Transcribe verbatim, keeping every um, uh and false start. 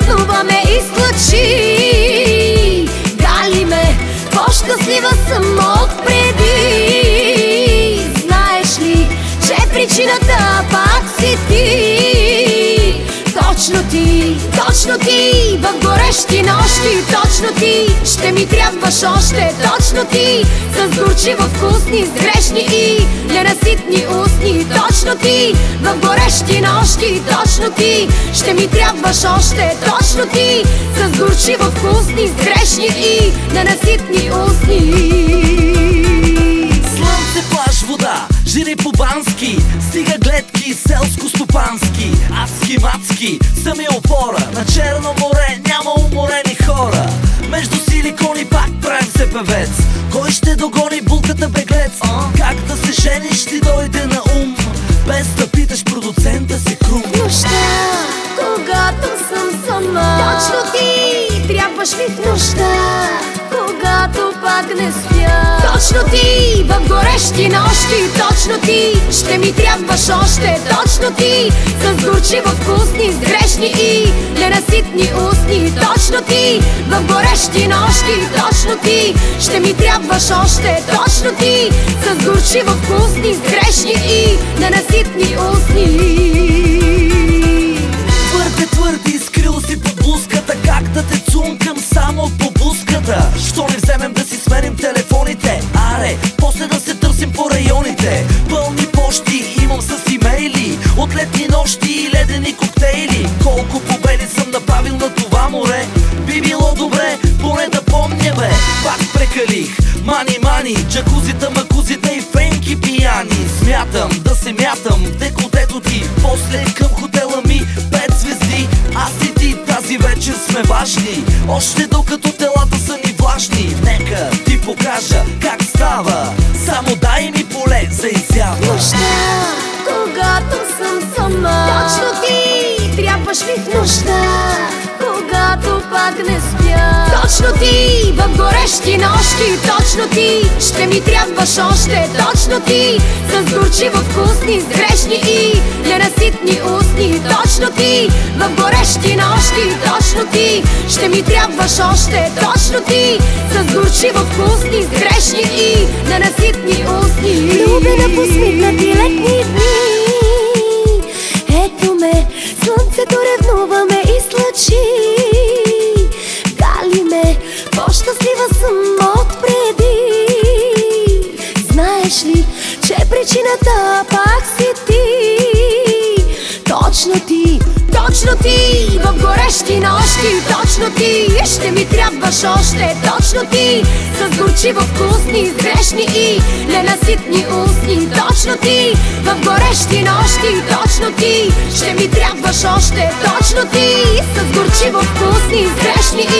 ревнуваме излъчи. Гали ме, по-щастлива съм от преди. Знаеш ли, че причината пак си ти? Точно ти, точно ти, в горещи нощи. Точно ти, ще ми трябваш още. Точно ти, с горчиво вкусни, с грешни и ненаситни устни. Точно ти, в горещи нощи. Точно ти, ще ми трябваш още. Точно ти, с горчиво вкусни, с грешни и ненаситни устни. Слънце, плаж, вода, жири по-бански, стига гледки, селско-стопански. Адски мацки са ми опора, на Черно море няма уморени хора. Между силикони пак правим се певец. Кой ще догони булката беглец? Как да се жениш ти дойде на ум, без да питаш продуцента си Крум. Нощта, когато съм сама, точно ти трябваш ми в нощта, когато пак не спя. Точно ти, в горещи нощи. Точно ти, ще ми трябваш още. Точно ти, с горчиво вкусни, с грешни и ненаситни устни. Точно ти, в горещи нощи. Точно ти, ще ми трябваш още. Точно ти, с горчиво вкусни, с грешни и ненаситни устни. Твърде, твърди, скрил си под блузката. Как да те цункам само по буската? Що не вземем да си сменим телефоните? Аре, после да се търсим по районите. Пълни почти имам с имейли, от летни нощи и ледени коктейли. Колко победи съм направил на това море. Би било добре, поне да помня бе. Пак прекалих, мани, мани, джакузита, макузита и фенки пияни. Смятам да се мятам в деколтето ти, после към хотела ми пет звезди. Аз и ти тази вечер сме важни, още докато телата са ни влажни. Нека ти покажа как става, само дай ми поле за изява. Нощта, когато съм сама, точно ти трябваш ми в нощта, когато пак не спя. Точно ти, в горещи нощи. Точно ти, ще ми трябваш още. Точно ти, с горчиво вкусни, с грешни и ненаситни устни. Точно ти, в горещи нощи. Точно ти, ще ми трябваш още. Точно ти, с горчиво вкусни, с грешни и ненаситни устни. Любена по смитнати летни дни, ето ме, слънцето ревнуваме излъчи. Гали ме, по-щастлива съм от преди. Знаеш ли, че причината пак си ти? Точно ти, точно ти, в горещи нощи. Точно ти, ще ми трябваш още. Точно ти, с горчиво вкусни, с грешни и ненаситни устни. Точно ти, в горещи нощи. Точно ти, ще ми трябваш още. Точно ти, с горчиво вкусни, с грешни